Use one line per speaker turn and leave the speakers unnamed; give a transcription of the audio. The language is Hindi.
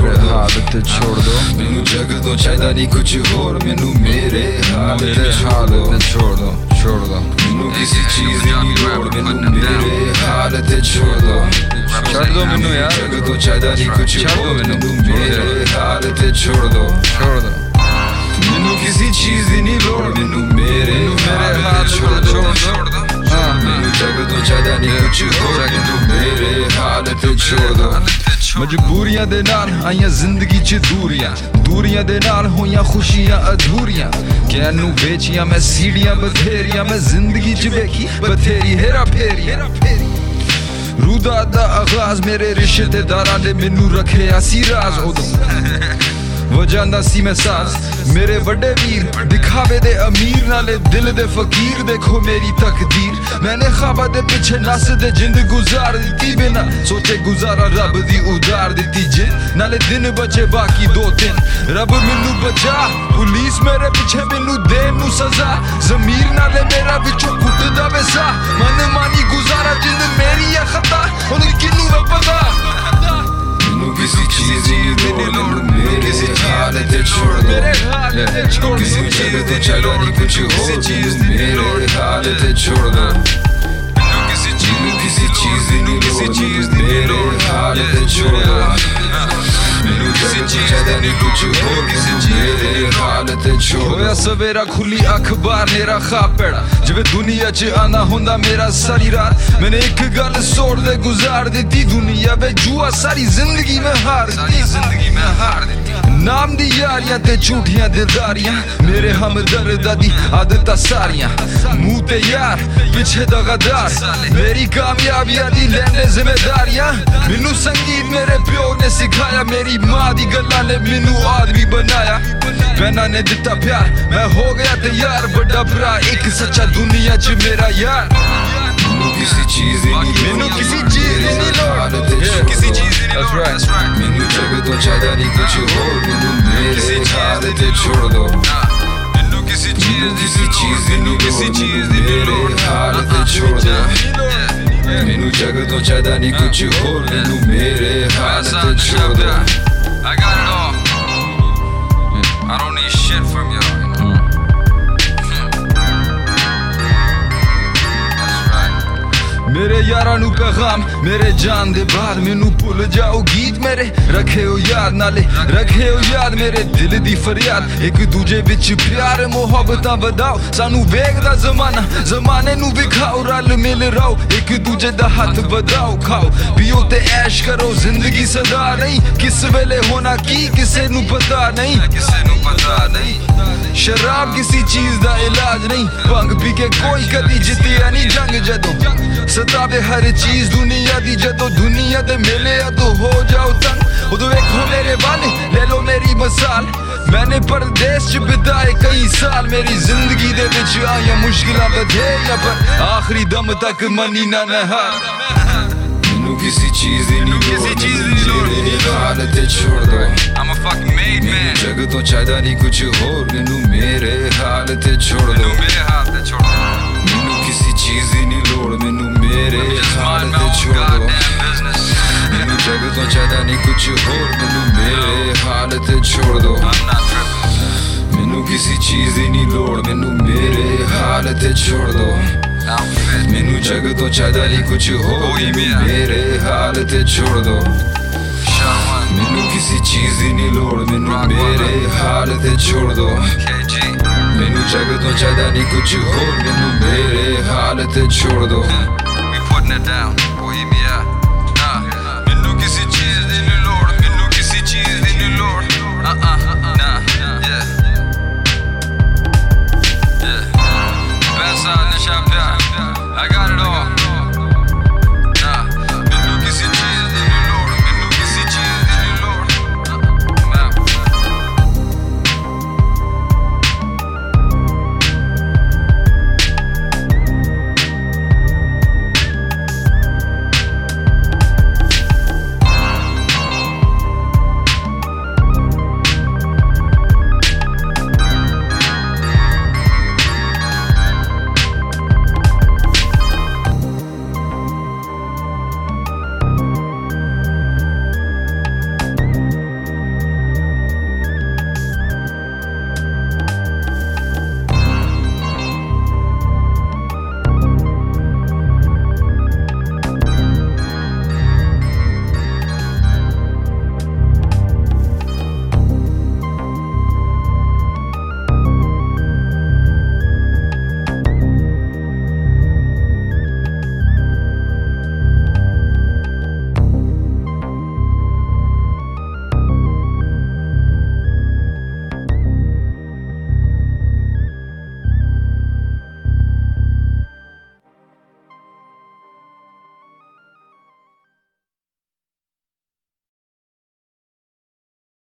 छोड़ दो, हालत छोड़ दो।
मैनू जग तो चाहिदा नहीं कुछ होर, मैनू मेरे हालत
छोड़ दो, छोड़ दो।
मैनू किसी चीज दी नहीं लोड़, मैनू मेरे हालत छोड़ दो।
छोड़ दो मैनू यार,
जग तो चाहिदा नहीं कुछ होर, मैनू मेरे हालत छोड़ दो,
छोड़ दो।
मैनू किसी चीज दी नहीं लोड़, मैनू मेरे हालत छोड़ दो। मैनू जग तो चाहिदा नहीं कुछ होर, मैनू मेरे हालत छोड़ दो।
मजबूरियां दे नाल आईयां जिंदगी च दूरियां, दूरियां दे नाल होइयां खुशियां अधूरियां। कैनू बेचियां मैं सीढ़ियां बथेरियां, मैं जिंदगी च वेखी बथेरी हेरा फेरियां। रूदा दा आगाज मेरे रिश्तेदारां ने मैनू रखेआ सी राज, उदों वजांदा सी मैं साज। मेरे बड़े वीर दिखावे दे अमीर, नाले दिल दे फकीर, देखो मेरी तकदीर। मैंने ख्वाबा दे पिछे नस दे जिंद गुजार दी, बिना सोचे गुजारा रब दी उधार दी जिंद। नाले दिन बचे बाकी 2-3, रब मैनू बचा, पुलिस मेरे पिछे मैनू देन नू सजा। जमीर नाले मेरा विचों कुटदा वैसा, मन मानी गुजारा जिंद मेरी है खता, हुण किनू है पता।
मैनू किसी चीज दी लोड़, मेरे हालत छोड़ दो। किसी जग तो चाहिदा नहीं कुछ होर, मेरे हालत छोड़ दो। मैनू किसी चीज दी नहीं लोड़, मेरे हालत छोड़ दो। मैनू जग तो चाहिदा नहीं कुछ होर, मेरे हालत छोड़ दो।
होया सवेरा खुली अखबार नेरा खा पेड़ा, जिवें दुनिया च आना होंदा मेरा सारी रात। मैंने एक गल सोड़ दे गुजार दी, दुनिया वे जुआ सारी जिंदगी में हार दी। नाम दी यारियां ते झूठियां दिलदारियां, मेरे हमदर्दा दी आदतां सारियां। मुंह ते यार पिछे दा गद्दार, मेरी कामयाबियां दी लैंदे जिम्मेदारियां। मैनू संगीत मेरे प्यो ने सिखाया, मेरी मां दी गल्लां ने मैनू आदमी बनाया। बहना ने दिता प्यार, मैं हो गया तैयार, बड़ा भरा एक सच्चा दुनिया च मेरा यार।
मैनू किसी चीज दी नहीं लोड़,
मैनू किसी चीज दी नहीं लोड़,
किसी चीज दी नहीं लोड़। मैनू जग तो चाहिदा नहीं कुछ होर, मैनू मेरे हालत छोड़ दो। मैनू किसी चीज दी नहीं लोड़, मेरे हालत छोड़ दो। मैनू जग तो चाहिदा नहीं कुछ होर, मैनू मेरे हालत छोड़ दो।
I got it all. I don't need shit from y'all.
मेरे यारां नू पैगाम मेरे जान दे बाद, मैनू भुल जाओ गीत मेरे रखे हो याद, नाले रखे हो याद मेरे दिल दी फरियाद। एक दूजे विच प्यार मोहब्बतां वधाओ, सानू वेखदा जमाना, जमाने नू विखाओ। रल मिल रहो, एक दूजे दा हथ बधाओ, खाओ पियो ते ऐश करो, जिंदगी सदा नहीं, किस वेले होना की किसे नू पता नहीं। शराब किसी चीज दा इलाज नहीं, भंग पी के कोई कदी जितिया नहीं जंग। जदों सतावे हर चीज दुनिया दी, जदों दुनिया दे मेले अदों हो जाओ तंग। उदों वेखो मेरे वाले, ले लो मेरी मिसाल। मैंने परदेस च बिताए कई साल, मेरी जिंदगी दे विच आईयां मुश्किलां बथेरियां, पर आखिरी दम तक मनी ना हार।
मैनू किसी चीज दी नहीं लोड़, मेरी हालत छोड़ दो।
I'm a fucking made man.
जग तो चाहिदा नहीं कुछ होर, मैनू मेरे हालत छोड़ दो।
मेरे हालत छोड़ दो।
मैनू किसी चीज दी नहीं लोड़, मैनू मेरे हालत छोड़ दो। मैनू जग तो चाहिदा नहीं कुछ होर, मैनू मेरे हालत छोड़ दो। मैनू किसी चीज दी नहीं लोड़, मैनू मेरे हालत छोड़ दो। मैनू जग तो चाहिदा नहीं कुछ होर, मेरे हालत छोड़ दो। मैनू किसी चीज दी नहीं लोड़, मैनू मेरे हालत छोड़ दो। मैनू जग तो चाहिदा नहीं कुछ होर, मैनू मेरे हालत छोड़ दो।
Putting it down, boy, hear me out. Nah, मैनू किसी चीज दी नहीं लोड़, मैनू किसी चीज